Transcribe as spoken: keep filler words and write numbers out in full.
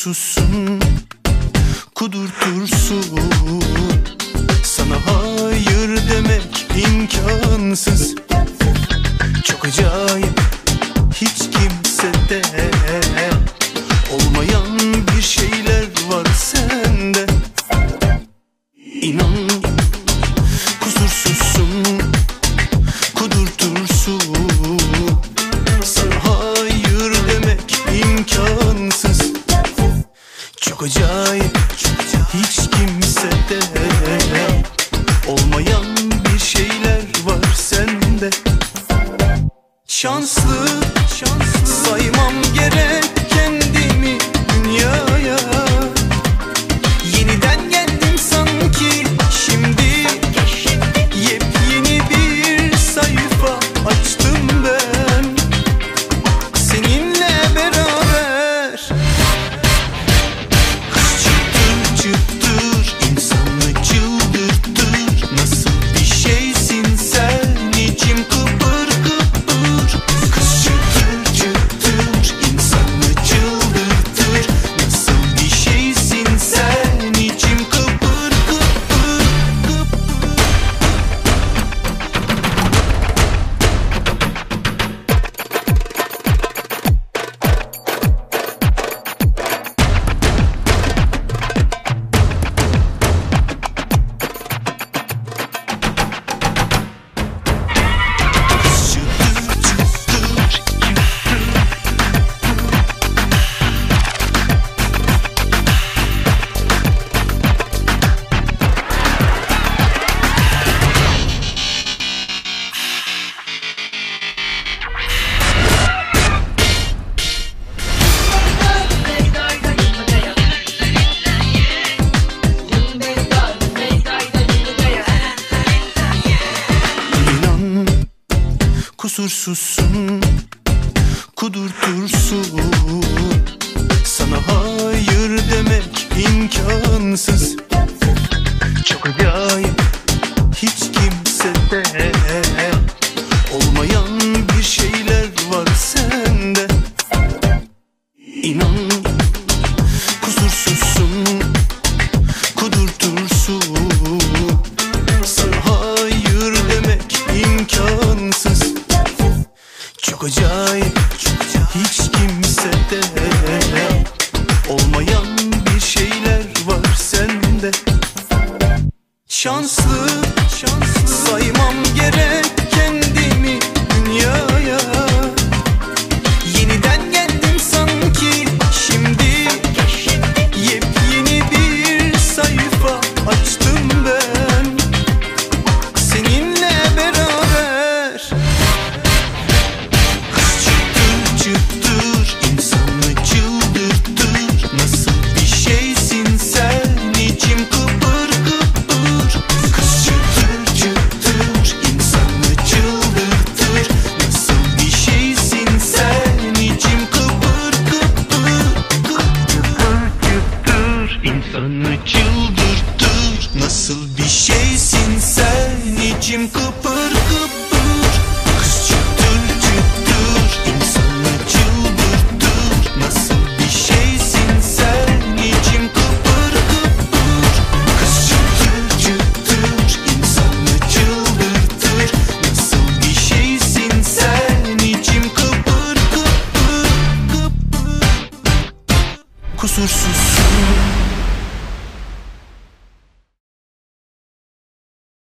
Kusursuzsun, kudurtursun. Sana hayır demek imkansız. Çok acayip, hiç kimsede olmayan bir şeyler var sende. İnan, kusursuzsun, kudurtursun. Sana hayır demek imkansız. Çok acayip, hiç kimsede olmayan bir şeyler var sende. Şanslı, şanslı saymam gerek kendimi dünyaya. Yeniden geldim sanki şimdi. Yepyeni bir sayfa açtım ben seninle beraber. Çıtır çıtır insanı çıldırtır. Nasıl bir şeysin sen, içim kıpır kıpır. Kız çıtır çıtır insanı çıldırtır. Nasıl bir şeysin sen, içim kıpır kıpır kıpır. İnan, kusursuzsun, kudurtursun. Sana hayır demek imkansız. Çok acayip, hiç kimsede olmayan bir şeyler var sende. İnan, kusursuzsun, kudurtursun. Sana hayır demek imkansız. Çok acayip, hiç kimsede olmayan bir şeyler var sende. Şanslı, şanslı saymam gerek kendimi dünyaya. Yeniden geldim sanki şimdi. Yepyeni bir sayfa açtım ben seninle beraber. Çıtır çıtır insanı çıldırtır. Nasıl bir şeysin sen, içim kıpır kıpır. Kız çıtır çıtır insanı çıldırtır. Nasıl bir şeysin sen, içim kıpır kıpır. Çıtır çıtır insanı çıldırtır. Nasıl bir şeysin sen, içim kıpır kıpır. Kız çıtır çıtır insanı çıldırtır. Nasıl bir şeysin sen, içim kıpır kıpır. Kız çıtır çıtır insanı çıldırtır. Nasıl bir şeysin sen, içim kıpır kıpır kıpır. Kusursuz